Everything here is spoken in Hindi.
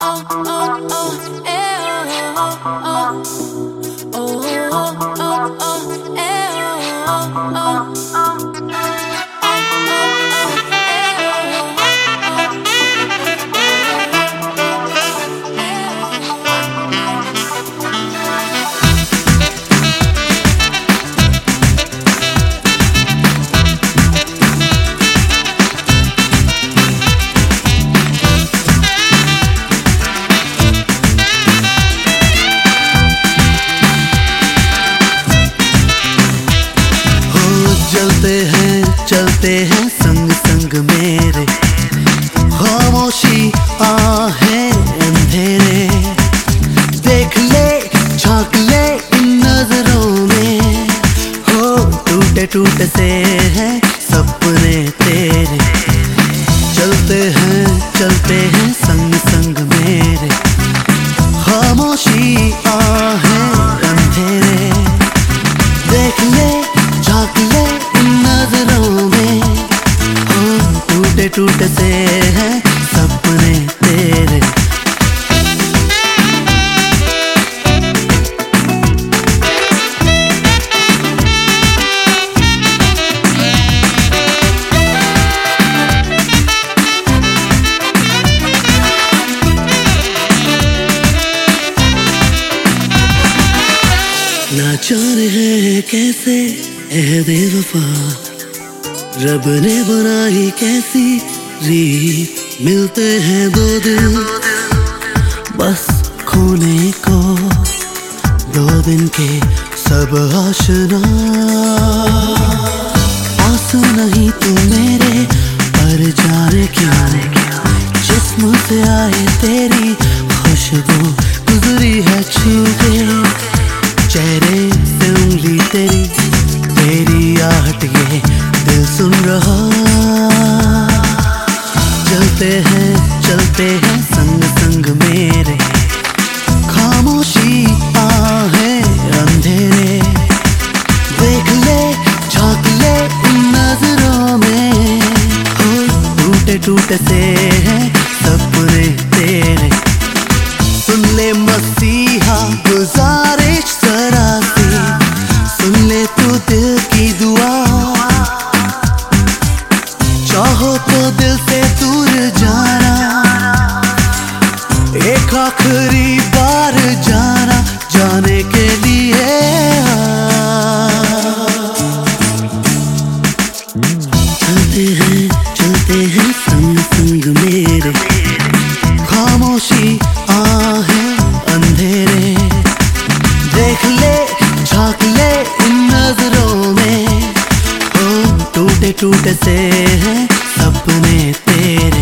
चलते हैं संग संग मेरे, खामोशी आहें अंधेरे। देख ले झांक ले इन नजरों में, हो टूटे टूटे से हैं सपने तेरे। चलते हैं संग संग मेरे, खामोशी आहें अंधेरे। देख ले झांक ले नजरों में, हो टूटे टूटे से हैं सपने तेरे। ना जाने है कैसे ऐ बेवफा, रब ने बनाई कैसी रीत। मिलते हैं दो दिल बस खोने को, 2 दिन के सब आशना। आस नहीं तू मेरे पर जाने क्यों, जिस्म से आए तेरी खुशबू गुजरी है छू के। चेहरे से उंगली तेरी आहट ये दिल सुन रहा। चलते हैं संग संग मेरे, खामोशी आहें अंधेरे। देख ले झांक ले इन नजरों में, हो टूटे टूटे से हैं सपने तेरे। सुन ले मसीहा गुजारिश जरा सी, सुन ले तू दिल की दुआ। चाहो तो दिल से दूर जाना, एक आखिरी बार जाना, जाने के लिए चलते हैं संग संग मेरे, खामोशी आहें अंधेरे। देख ले झांक ले इन नजरों में, हो टूटे टूटे से हैं सपने तेरे।